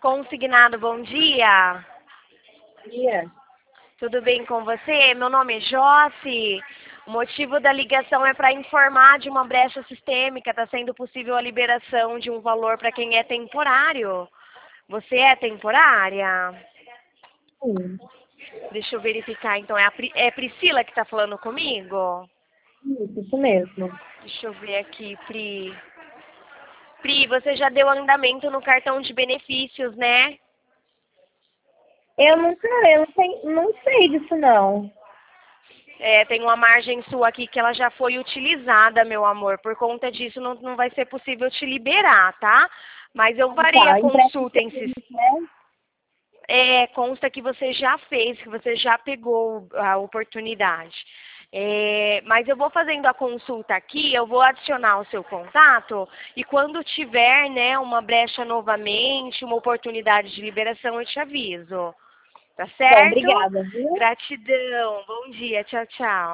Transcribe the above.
Consignado, bom dia. Dia. Tudo bem com você? Meu nome é Josi. O motivo da ligação é para informar de uma brecha sistêmica. Está sendo possível a liberação de um valor para quem é temporário. Você é temporária? Sim, Deixa eu verificar, então. É Priscila que está falando comigo? isso mesmo. Deixa eu ver aqui, Pri. Pri, você já deu andamento no cartão de benefícios, né? Eu não sei disso não. Tem uma margem sua aqui que ela já foi utilizada, meu amor. Por conta disso, não vai ser possível te liberar, tá? Mas eu farei a Tá, empréstimo consulta em né? consta que você já fez, que você já pegou a oportunidade. Mas eu vou fazendo a consulta aqui, eu vou adicionar o seu contato e quando tiver, né, uma brecha novamente, uma oportunidade de liberação, eu te aviso. Tá Bom, certo? obrigada, viu? Gratidão. Bom dia. Tchau, tchau.